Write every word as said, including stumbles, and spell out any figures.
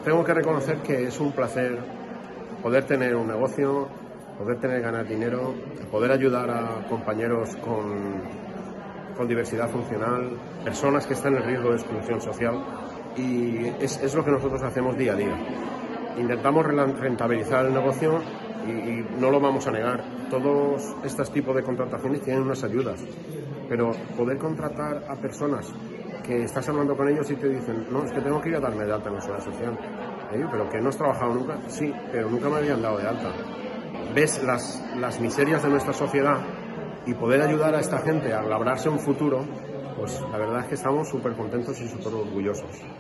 tengo que reconocer que es un placer poder tener un negocio, poder tener ganar dinero, poder ayudar a compañeros con, con diversidad funcional, personas que están en riesgo de exclusión social, y es, es lo que nosotros hacemos día a día. Intentamos rentabilizar el negocio y, y no lo vamos a negar. Todos estos tipos de contrataciones tienen unas ayudas, pero poder contratar a personas que estás hablando con ellos y te dicen, no, es que tengo que ir a darme de alta en la seguridad social. ¿Eh? ¿Pero que no has trabajado nunca? Sí, pero nunca me habían dado de alta. Ves las, las miserias de nuestra sociedad y poder ayudar a esta gente a labrarse un futuro, pues la verdad es que estamos súper contentos y súper orgullosos.